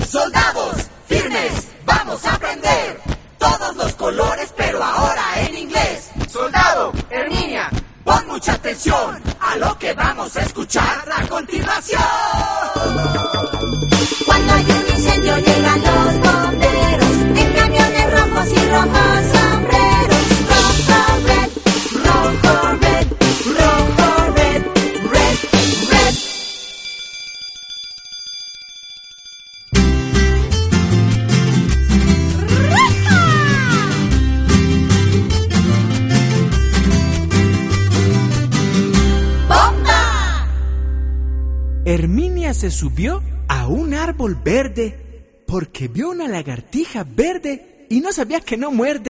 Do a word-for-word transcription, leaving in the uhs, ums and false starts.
Soldados, firmes, vamos a aprender todos los colores, pero ahora en inglés. Soldado, Herminia, pon mucha atención a lo que vamos a escuchar a continuación. Cuando hay un incendio llegan los bomberos en camiones rojos y rojos sombreros. Rojo, red, rojo, red, rojo, red, red, red. ¡Bomba! Herminia se subió a un árbol verde porque vio una lagartija verde y no sabía que no muerde.